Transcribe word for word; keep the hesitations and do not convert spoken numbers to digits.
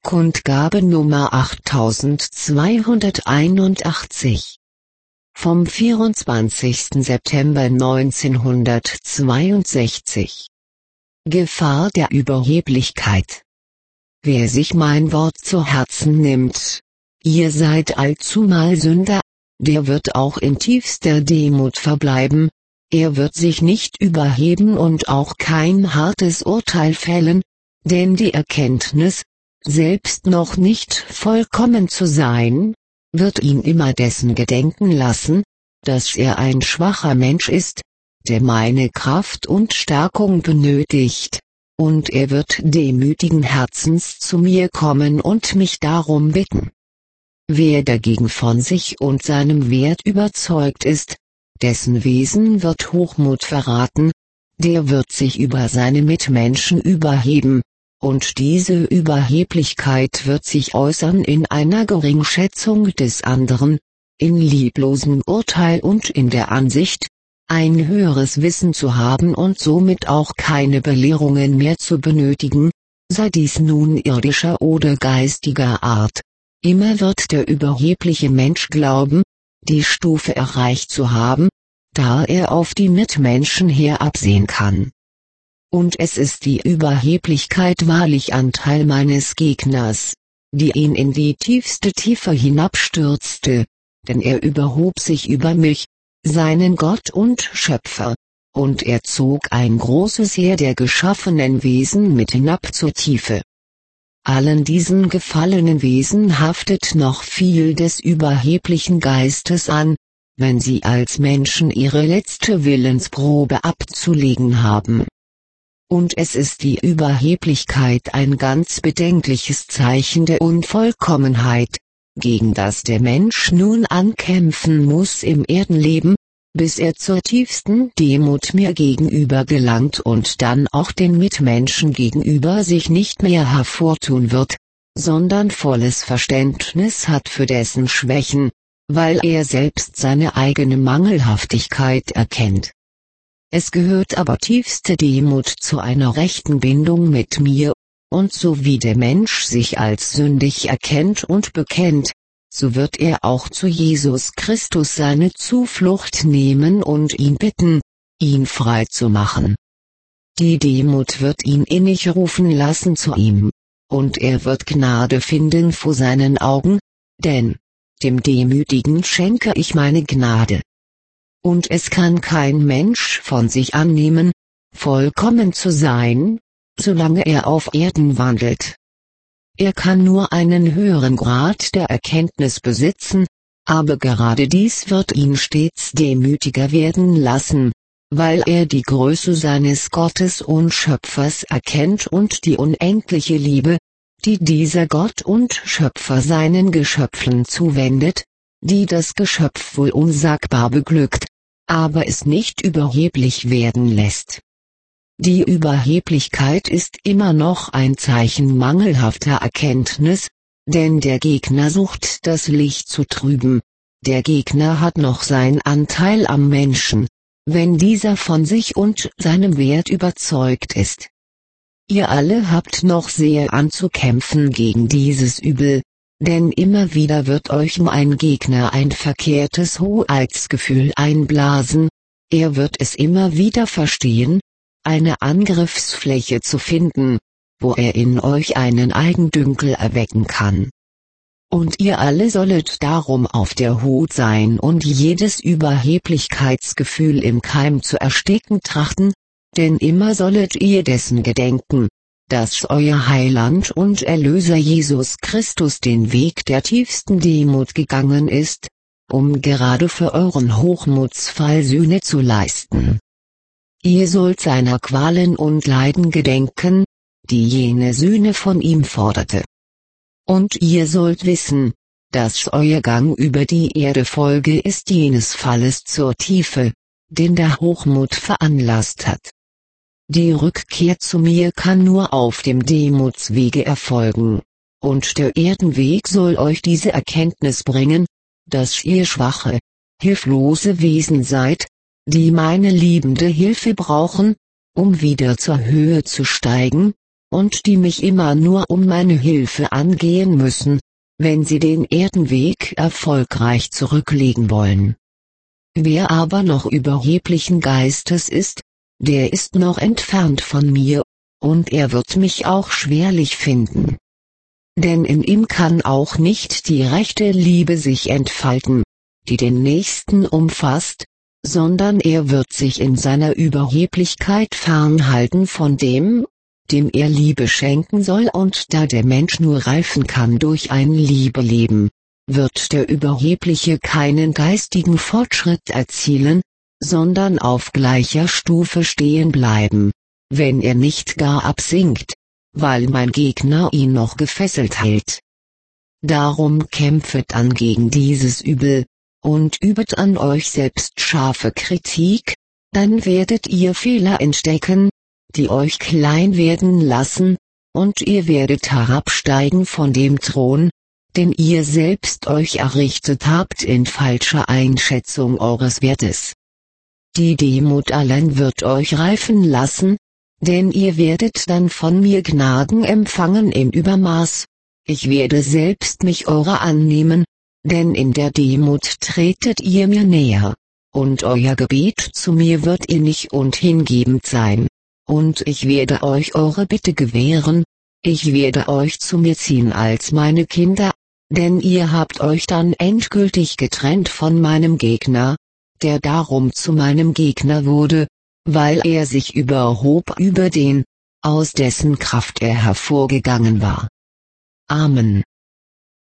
Kundgabe Nummer achttausendzweihunderteinundachtzig vom vierundzwanzigsten September neunzehnhundertzweiundsechzig. Gefahr der Überheblichkeit. Wer sich mein Wort zu Herzen nimmt, ihr seid allzumal Sünder, der wird auch in tiefster Demut verbleiben, er wird sich nicht überheben und auch kein hartes Urteil fällen, denn die Erkenntnis, selbst noch nicht vollkommen zu sein, wird ihn immer dessen gedenken lassen, dass er ein schwacher Mensch ist, der meine Kraft und Stärkung benötigt, und er wird demütigen Herzens zu mir kommen und mich darum bitten. Wer dagegen von sich und seinem Wert überzeugt ist, dessen Wesen wird Hochmut verraten, der wird sich über seine Mitmenschen überheben, und diese Überheblichkeit wird sich äußern in einer Geringschätzung des anderen, in lieblosem Urteil und in der Ansicht, ein höheres Wissen zu haben und somit auch keine Belehrungen mehr zu benötigen, sei dies nun irdischer oder geistiger Art. Immer wird der überhebliche Mensch glauben, die Stufe erreicht zu haben, da er auf die Mitmenschen herabsehen kann. Und es ist die Überheblichkeit wahrlich Anteil meines Gegners, die ihn in die tiefste Tiefe hinabstürzte, denn er überhob sich über mich, seinen Gott und Schöpfer, und er zog ein großes Heer der geschaffenen Wesen mit hinab zur Tiefe. Allen diesen gefallenen Wesen haftet noch viel des überheblichen Geistes an, wenn sie als Menschen ihre letzte Willensprobe abzulegen haben. Und es ist die Überheblichkeit ein ganz bedenkliches Zeichen der Unvollkommenheit, gegen das der Mensch nun ankämpfen muss im Erdenleben, bis er zur tiefsten Demut mir gegenüber gelangt und dann auch den Mitmenschen gegenüber sich nicht mehr hervortun wird, sondern volles Verständnis hat für dessen Schwächen, weil er selbst seine eigene Mangelhaftigkeit erkennt. Es gehört aber tiefste Demut zu einer rechten Bindung mit mir, und so wie der Mensch sich als sündig erkennt und bekennt, so wird er auch zu Jesus Christus seine Zuflucht nehmen und ihn bitten, ihn frei zu machen. Die Demut wird ihn innig rufen lassen zu ihm, und er wird Gnade finden vor seinen Augen, denn dem Demütigen schenke ich meine Gnade. Und es kann kein Mensch von sich annehmen, vollkommen zu sein, solange er auf Erden wandelt. Er kann nur einen höheren Grad der Erkenntnis besitzen, aber gerade dies wird ihn stets demütiger werden lassen, weil er die Größe seines Gottes und Schöpfers erkennt und die unendliche Liebe, die dieser Gott und Schöpfer seinen Geschöpfen zuwendet, die das Geschöpf wohl unsagbar beglückt, aber es nicht überheblich werden lässt. Die Überheblichkeit ist immer noch ein Zeichen mangelhafter Erkenntnis, denn der Gegner sucht das Licht zu trüben, der Gegner hat noch seinen Anteil am Menschen, wenn dieser von sich und seinem Wert überzeugt ist. Ihr alle habt noch sehr anzukämpfen gegen dieses Übel, denn immer wieder wird euch mein Gegner ein verkehrtes Hoheitsgefühl einblasen, er wird es immer wieder verstehen, eine Angriffsfläche zu finden, wo er in euch einen Eigendünkel erwecken kann. Und ihr alle sollet darum auf der Hut sein und jedes Überheblichkeitsgefühl im Keim zu ersticken trachten, denn immer sollet ihr dessen gedenken, dass euer Heiland und Erlöser Jesus Christus den Weg der tiefsten Demut gegangen ist, um gerade für euren Hochmutsfall Sühne zu leisten. Ihr sollt seiner Qualen und Leiden gedenken, die jene Sühne von ihm forderte. Und ihr sollt wissen, dass euer Gang über die Erde Folge ist jenes Falles zur Tiefe, den der Hochmut veranlasst hat. Die Rückkehr zu mir kann nur auf dem Demutswege erfolgen, und der Erdenweg soll euch diese Erkenntnis bringen, dass ihr schwache, hilflose Wesen seid, die meine liebende Hilfe brauchen, um wieder zur Höhe zu steigen, und die mich immer nur um meine Hilfe angehen müssen, wenn sie den Erdenweg erfolgreich zurücklegen wollen. Wer aber noch überheblichen Geistes ist, der ist noch entfernt von mir, und er wird mich auch schwerlich finden. Denn in ihm kann auch nicht die rechte Liebe sich entfalten, die den Nächsten umfasst, sondern er wird sich in seiner Überheblichkeit fernhalten von dem, dem er Liebe schenken soll, und da der Mensch nur reifen kann durch ein Liebeleben, wird der Überhebliche keinen geistigen Fortschritt erzielen, sondern auf gleicher Stufe stehen bleiben, wenn er nicht gar absinkt, weil mein Gegner ihn noch gefesselt hält. Darum kämpfet an gegen dieses Übel, und übet an euch selbst scharfe Kritik, dann werdet ihr Fehler entdecken, die euch klein werden lassen, und ihr werdet herabsteigen von dem Thron, den ihr selbst euch errichtet habt in falscher Einschätzung eures Wertes. Die Demut allein wird euch reifen lassen, denn ihr werdet dann von mir Gnaden empfangen im Übermaß. Ich werde selbst mich eurer annehmen, denn in der Demut tretet ihr mir näher, und euer Gebet zu mir wird innig und hingebend sein, und ich werde euch eure Bitte gewähren, ich werde euch zu mir ziehen als meine Kinder, denn ihr habt euch dann endgültig getrennt von meinem Gegner, der darum zu meinem Gegner wurde, weil er sich überhob über den, aus dessen Kraft er hervorgegangen war. Amen.